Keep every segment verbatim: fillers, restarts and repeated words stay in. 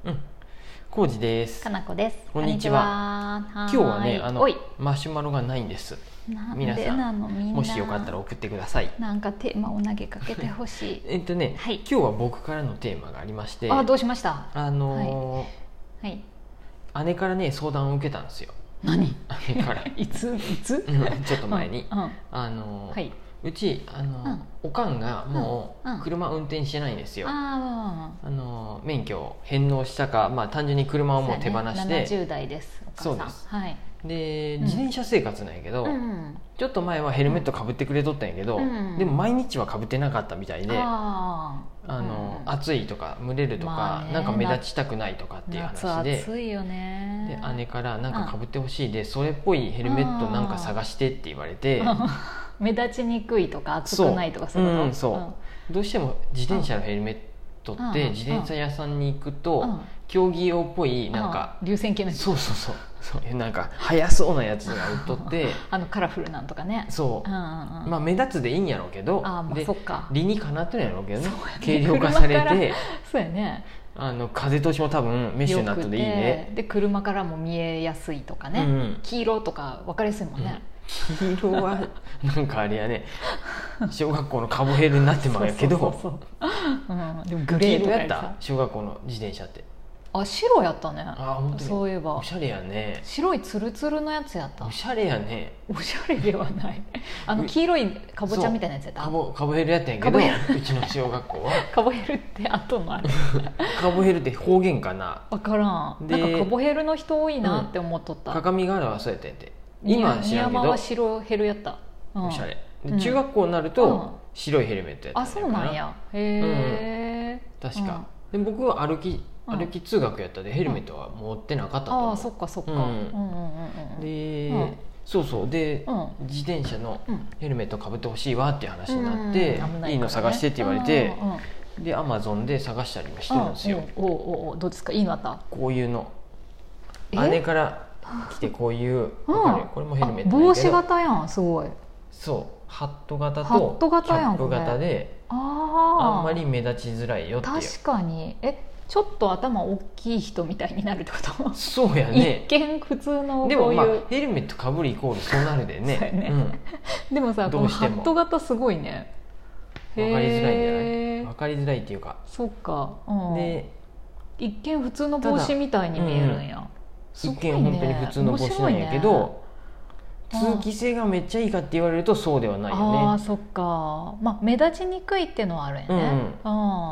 うん、コウジです。 かなこです。 こんにちは。今日はね、あのマシュマロがないんです。皆さんもしよかったら送ってください。 なんかテーマを投げかけてほしい。 えっとね、はい、今日は僕からのテーマがありまして、 あ、どうしました？ あのーはいはい、姉からね相談を受けたんですよ。 何？ 姉からいついつ？ ちょっと前に、 うんうん、 あのーはい、うちあの、 うん、 おかんがもう車運転してないんですよ、うん、あの免許を返納したか、まあ、単純に車をもう手放して、 ね、ななじゅう代ですお母さん。 そうです、 はい、 で、うん、自転車生活なんやけど、うん、ちょっと前はヘルメットかぶってくれとったんやけど、うん、でも毎日はかぶってなかったみたいで、ああの、うん、暑いとか蒸れるとか、まあね、なんか目立ちたくないとかっていう話で、 暑いよね。 で姉からなんかかぶってほしいで、それっぽいヘルメットなんか探してって言われて、 目立ちにくいとか暑くないとかそういうこと、うん、そう、うん、 どうしても自転車のヘルメットって自転車屋さんに行くと競技用っぽいなんか流線形のやつ、 そうそうそうそうなんか速そうなやつが売っとってあのカラフルなんとかね、 そう、うんうんうん、まあ目立つでいいんやろうけど、 あ、まあ、 でそっか理にかなってるんやろうけどね、軽量化されてそうやね、 あの風通しも多分メッシュになっていいね、 で車からも見えやすいとかね、うんうん、黄色とか分かりやすいもんね、 うん、黄色はなんかあれやね小学校のカボヘルになってまうやけど、でもグレーとかやった小学校の自転車って。 あ、白やったね。 あ、本当にそういえばおしゃれやね。 白いツルツルのやつやった。 おしゃれやね。 おしゃれではないあの黄色いかぼちゃみたいなやつやった。 カボ、カボヘルやったんやけど、うちの小学校はカボヘルって後のあれカボヘルって方言かな、 分からん。なんかカボヘルの人多いなって思っとった、うん、 各務原はそうやったんやて。今は知らんけど宮間は白ヘルやった、 うん、おしゃれで、中学校になると白いヘルメットやったんや。 あ、そうなんや。へえ、 うん、確か、うん、で僕は歩き歩き通学やったでヘルメットは持ってなかったと思う、 うん、あ、そっかそっか、 で、うん、そうそうで、うん、自転車のヘルメットかぶってほしいわっていう話になって、うんうん、いいの探してって言われて、うん、でアマゾンで探したりもしてるんですよ。 おおお、どうですか、いいのあった？ こういうの姉から来て、こういう、うん、これもヘルメット帽子型やん、すごい。 そう、ハット型ハッとキト型やん、 ャップ型で、ああんまり目立ちづらいよっていう。 確かに。え、ちょっと頭大きい人みたいになるってこと？ そうやね。 一見普通のこういう、 でもまあヘルメットかぶるイコールそうなるでね。 そうやね、うん、でもさ、このハット型すごいね。 分かりづらいんじゃない？分かりづらいっていうか。 そっか、うん、で一見普通の帽子みたいに見えるんや、 うん、一見本当に普通の帽子なんやけど、ね、通気性がめっちゃいいかって言われるとそうではないよね。 ああ、そっか、まあ目立ちにくいっていうのはあるんやね、うんうん、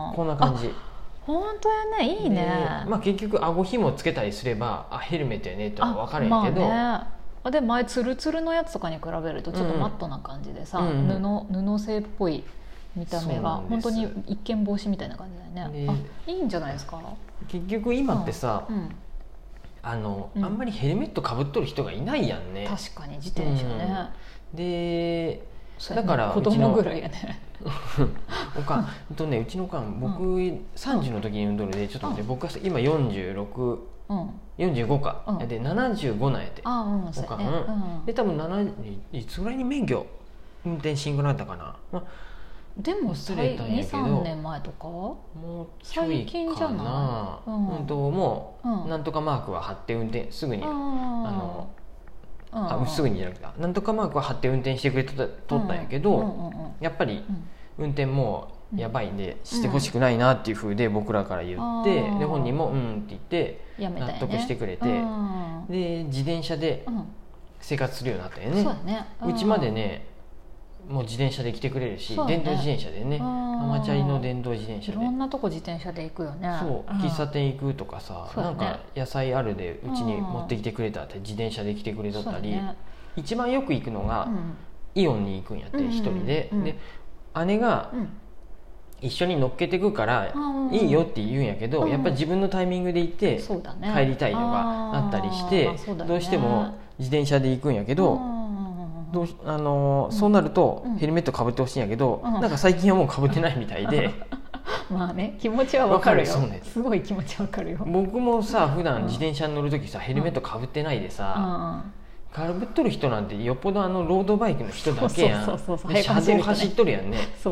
こんな感じ。 本当やね、いいね。 まあ、結局顎ひもつけたりすればあヘルメットやねって分かるんやけど、 まあね、で前ツルツルのやつとかに比べるとちょっとマットな感じでさ、うん、布, 布製っぽい見た目が本当に一見帽子みたいな感じだよね。あ、いいんじゃないですか。 結局今ってさ、うんうん、あの、うん、あんまりヘルメットかぶっとる人がいないやんね。 確かに自転車ね、 うん、でだから子供ぐらいやねおかんとね、うちのおかん僕、うん、さんじゅうの時に産んどるで、ちょっと待って、うん、僕は今よんじゅうろく、うん、よんじゅうごか、うん、でななじゅうごなんやて、 あ、うん、 おかん、 ね、 うん、で多分なないつぐらいに免許運転しんくなったかな、まあ、 でもに、さんねんまえとかもうちょいかな、最近じゃない、うん、本当もう、うん、なんとかマークは貼って運転すぐに、あのあすぐにじゃなくてなんとかマークは貼って運転してくれとったんやけど、やっぱり運転もうやばいんでしてほしくないなっていう風で僕らから言って、で本人もうんって言って納得してくれて、で自転車で生活するようになったよね。 そうだね、 うちまでねもう自転車で来てくれるし、電動自転車でね、ママチャリの電動自転車でいろんなとこ自転車で行くよね。 そう、喫茶店行くとかさ、なんか野菜あるでうちに持ってきてくれたって自転車で来てくれとったり、一番よく行くのがイオンに行くんやって一人で、で姉が一緒に乗っけてくからいいよって言うんやけど、やっぱり自分のタイミングで行って帰りたいのがあったりして、どうしても自転車で行くんやけど、どうあのー、そうなるとヘルメットかぶってほしいんやけど、うん、なんか最近はもうかぶってないみたいでまあね、気持ちはわかるよ。そうね、すごい気持ちわかるよ。 僕もさ普段自転車に乗る時さ、ヘルメットかぶってないでさ、かぶっとる人なんてよっぽどあのロードバイクの人だけやん。で車道走っとるやんね。 そう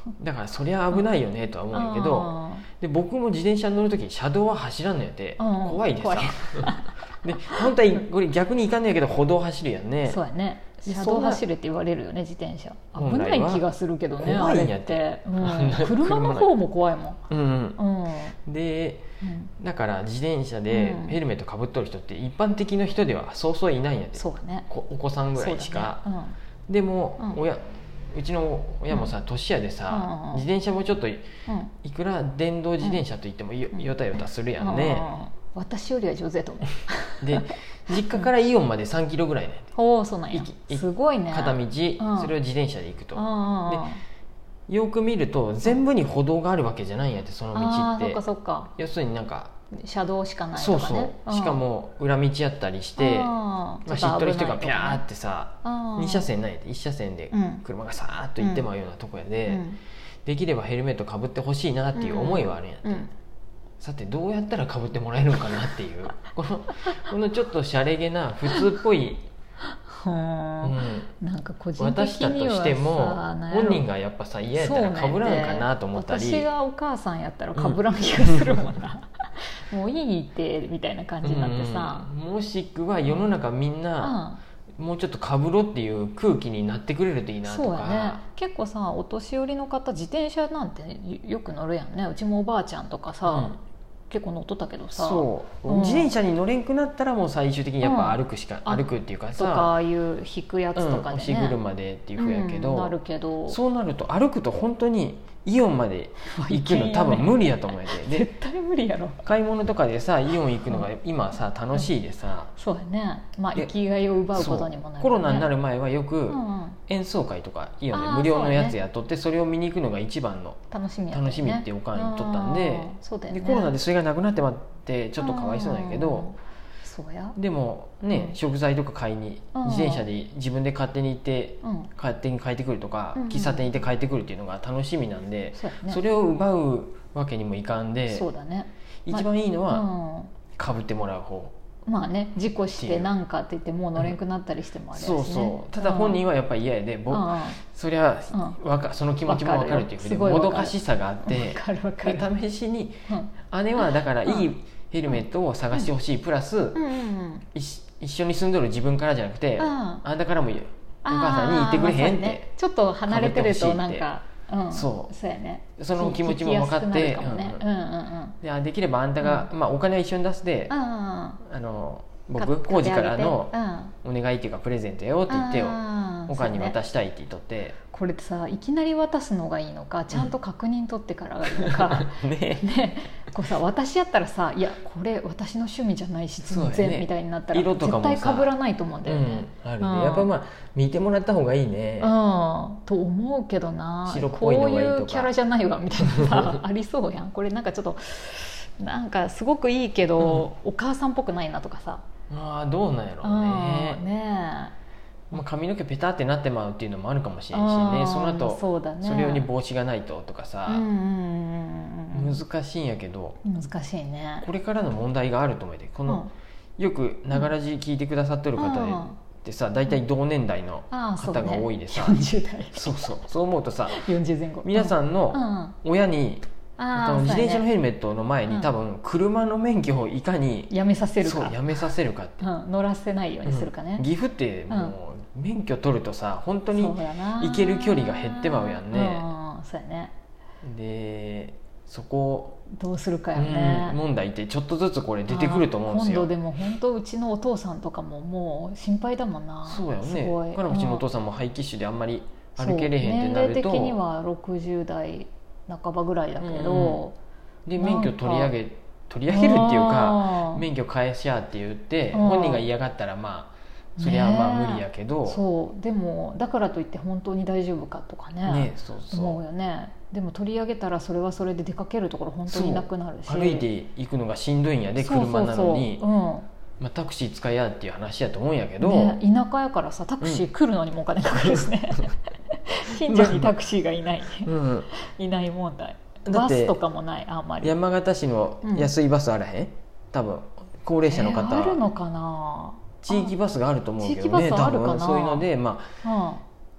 だからそりゃ危ないよねとは思うんやけど、で僕も自転車に乗るとき車道は走らんのやって、怖いでさで本当はこれ逆にいかんのやけど歩道走るやんね。 そうやね、車道走れって言われるよね自転車。危ない気がするけどね、 怖いんやって、 うん、車の方も怖いもん。 うんうんうん、で、うん、だから自転車でヘルメットかぶっとる人って一般的な人ではそうそういないんやって。 そうだね、 お子さんぐらいしか、ね、うん、でも、うん、親うちの親もさ、年やでさ、うん、自転車もちょっと い,、うん、いくら電動自転車といっても よ,、うん、よたよたするやんね、 うん、私よりは上手やと思うで実家からイオンまでさんキロぐらいね。 おお、そうなんや、すごいね。 片道、うん、それを自転車で行くと、うん、でよく見ると全部に歩道があるわけじゃないんやって、その道って。 あ、そっかそっか。 要するになんか車道しかないとかね。 そうそう、うん、しかも裏道やったりして、まあ、知っとる人がピャーってさ、に車線ないでいち車線で車がさーっと行ってまうようなとこやで、うんうん、できればヘルメットかぶってほしいなっていう思いはあるんやって、うんうん、さてどうやったらかぶってもらえるのかなっていうこのこのちょっとシャレげな普通っぽいうん、なんか個人的にはさ、 私だとしても本人がやっぱさ嫌やったらかぶらんかなと思ったり、 私がお母さんやったらかぶらん気がするもんな、うん、もういいってみたいな感じになってさ、 うん、もしくは世の中みんな、うん、もうちょっとかぶろっていう空気になってくれるといいなとか。 そうやね、結構さお年寄りの方自転車なんてよく乗るやんね。うちもおばあちゃんとかさ、うん、結構乗っとったけどさ、 そう、うん、自転車に乗れんくなったらもう最終的にやっぱ歩くしか、うん、歩くっていうかさ、 とかああいう引くやつとかでね、 うん、押し車でっていうふうやけど、 うん、なるけど、 そうなると歩くと本当にイオンまで行くの多分無理やと思うやで絶対無理やろ。 買い物とかでさイオン行くのが今さ楽しいでさ、 うん、そうやね、まあ生きがいを奪うことにもなる、ね、 コロナになる前はよく演奏会とかイオンで無料のやつやっとって、 それを見に行くのが一番の楽しみやった、ね、 楽しみっておかん言っとったんで、 そうだよね、 でコロナでそれがなくなってまってちょっとかわいそうなんやけど、 そうやでもね、うん、食材とか買いに自転車で自分で勝手に行って、うん、勝手に帰ってくるとか、うんうん、喫茶店に行って帰ってくるっていうのが楽しみなんで、 そ,、ね、それを奪うわけにもいかんで、 そうだね、 一番いいのはかぶってもらう方。 まあね、事故して何かって言ってもう乗れんくなったりしてもあれやしね、 そうそう、ただ本人はやっぱり嫌やで、僕、そりゃ、うん、わかその気持ちも分かるっていうふうにもどかしさがあって、 分かる分かる、 試しに、うん、姉はだからいいヘルメットを探してほしい、プラス、うんうん、一緒に住んどる自分からじゃなくて、うん、あんたからもお母さんに言ってくれへんって、ね、 ちょっと離れてるとなんか、うん、 そうそうやね、 その気持ちも分かって、でできればあんたが、うん、まあ、お金は一緒に出すで、うん、あの僕工事からのお願いっていうかプレゼントよって言ってよ、おかんに渡したいって言っとって、 これってさいきなり渡すのがいいのかちゃんと確認取ってからがいいのか、うん、ね, ねこうさ私やったらさいやこれ私の趣味じゃないし全然、ね、みたいになったら絶対被らないと思うんだよね、 うん、あるね、うん、やっぱまあ見てもらった方がいいね、 うん、と思うけどな、白っぽいのがいいとかこういうキャラじゃないわみたいなさありそうやん。これなんかちょっとなんかすごくいいけど、うん、お母さんっぽくないなとかさ、 ああどうなんやろうね、 うん、ねえ、まあ、髪の毛ペタってなってまうっていうのもあるかもしれんしね、その後 そ, うだ、ね、それ用に帽子がないととかさ、うんうんうんうん、難しいんやけど、 難しいね、 これからの問題があると思うで、この、うん、よくながらじ聞いてくださってる方で、うんでさ、大体同年代の方が多いでさ、 うん、よんじゅう代そうそうそう思うとさよんじゅう前後皆さんの親に、うん、自転車のヘルメットの前に、うん、多分車の免許をいかにやめさせるか、 そうやめさせるかって、 うん、乗らせないようにするかね、 うん、岐阜ってもう、うん、免許取るとさ本当に行ける距離が減ってまうやんね、 うん、そうやね、 でそこどうするかよね、 うん、問題ってちょっとずつこれ出てくると思うんですよ。 今度でも本当うちのお父さんとかももう心配だもんな。 そうやよね、だからうちのお父さんも肺気腫であんまり歩けれへんってなると、 年齢的にはろくじゅう代半ばぐらいだけど、 うん、で免許取り上げ取り上げるっていうか免許返しやって言って本人が嫌がったらまあそりゃまあ無理やけど、 ね、そうでもだからといって本当に大丈夫かとか ね, ねそうそう思うよね。でも取り上げたらそれはそれで出かけるところ本当になくなるし、 歩いて行くのがしんどいんやで車なのに、そうそうそう、うんまあ、タクシー使いやっていう話やと思うんやけど、ね、 田舎やからさタクシー来るのにもお金かかるしね、うん、近所にタクシーがいない、うん、いない問題。バスとかもないあんまり。 山形市の安いバスあらへん、うん、多分高齢者の方、 えー、あるのかな。 地域バスがあると思うけどね、多分そういうので、まあ、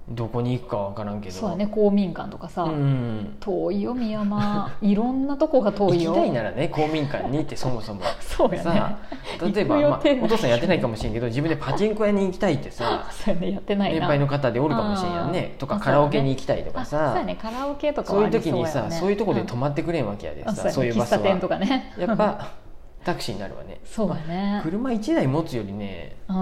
どこに行くか分からんけど。 そうだね、公民館とかさ、 うん、 遠いよ深山いろんなとこが遠いよ。 行きたいならね公民館にってそもそもそうやね、 さ例えば、まあ、お父さんやってないかもしれんけど自分でパチンコ屋に行きたいってさそうやね、やってないな、 年配の方でおるかもしれんやんね、とかカラオケに行きたいとかさ、 そうやね、カラオケとかそういうはありそうやね、 時にさそういうとこで泊まってくれんわけやでさ、 うん、 そういうバスは喫茶店とかねやっぱタクシーになるわね。 そうだね、 車いちだい持つよりね、 うん、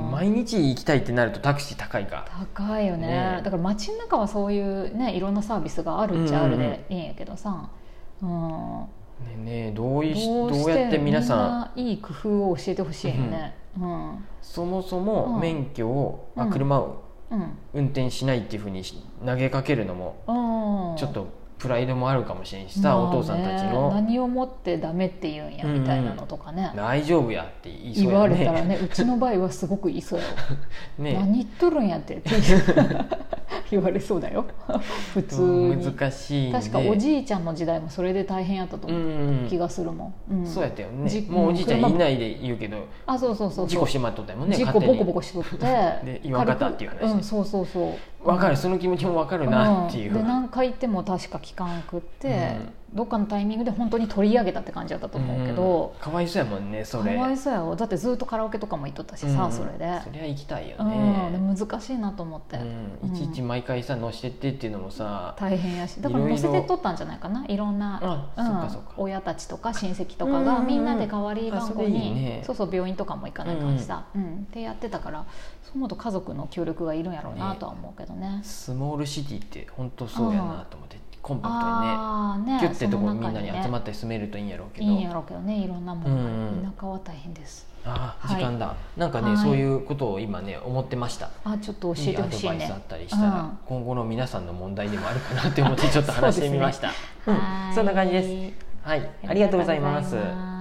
毎日行きたいってなるとタクシー高いか。 高いよ ね, ねだから街の中はそういうねいろんなサービスがあるっちゃあるでいいんやけどさ、うん、 ねえねえどういどうやって皆さんいい工夫を教えてほしいよね、うんうん、 そもそも免許を、うん、あ車を運転しないっていうふうに投げかけるのもちょっとプライドもあるかもしれんしさ、まあね、お父さんたちの何をもってダメって言うんやみたいなのとかね、 うん、大丈夫やって言いそうやね、 言われたらねうちの場合はすごく言いそうやね何言っとるんやってって言われそうだよ普通に。 難しい、ね、 確かおじいちゃんの時代もそれで大変やったと思う、うん、気がするもん、 うん、そうやったよね。もうおじいちゃんいないで言うけど、 あそうそうそうそう事故しまっとったもんね、 事故ボコボコしとってで言わんかったっていう話、 うん、そうそうそう分かる、その気持ちも分かるなっていう、 うん、で何回言っても確か聞かんくって、うん、どっかのタイミングで本当に取り上げたって感じだったと思うけど、 うん、かわいそうやもんねそれ。 かわいそうやわ、だってずっとカラオケとかも行っとったしさ、うん、それでそりゃ行きたいよね、 うん、で難しいなと思って、 うん、いちいち毎回さ乗せてってっていうのもさ大変やし、だから乗せてっとったんじゃないかな、いろんな、うん、親たちとか親戚とかがみんなで代わり番号に、いい、ね、そうそう病院とかも行かないからさ、うんうん、ってやってたから、そう思うと家族の協力がいるんやろうなとは思うけどね。 スモールシティって本当そうやなと思って、コンパクトにね、ギュッてところみんなに集まって住めるといいんやろうけど、 いいんやろうけどね、いろんなものが、うん、田舎は大変です。 ああ時間だ、はい、なんかね、はい、そういうことを今ね思ってました。 あちょっと教えてほしいね。いいアドバイスあったりしたら、うん、今後の皆さんの問題でもあるかなって思ってちょっと話してみました。そ, ね、うん、そんな感じです。はい、ありがとうございます。